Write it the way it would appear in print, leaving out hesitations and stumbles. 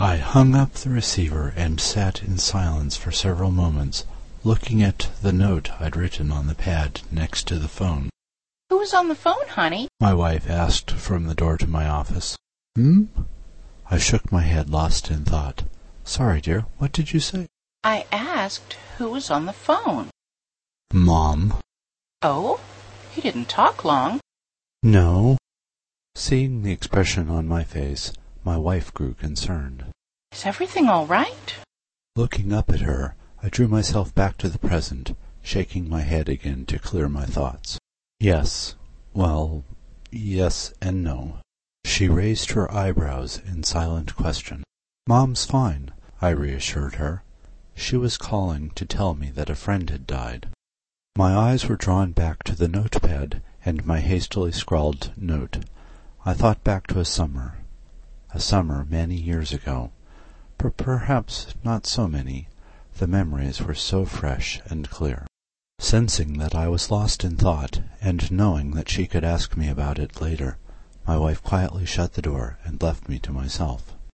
I hung up the receiver and sat in silence for several moments, looking at the note I'd written on the pad next to the phone. "Who was on the phone, honey?" my wife asked from the door to my office. I shook my head, lost in thought. Sorry, dear, what did you say? "I asked who was on the phone." Mom. "Oh? He didn't talk long." No. Seeing the expression on my face, my wife grew concerned. "Is everything all right?" Looking up at her, I drew myself back to the present, shaking my head again to clear my thoughts. Yes. Well, yes and no. She raised her eyebrows in silent question. Mom's fine, I reassured her. She was calling to tell me that a friend had died. My eyes were drawn back to the notepad and my hastily scrawled note. I thought back to a summer many years ago, but perhaps not so many. The memories were so fresh and clear. Sensing that I was lost in thought, and knowing that she could ask me about it later, my wife quietly shut the door and left me to myself.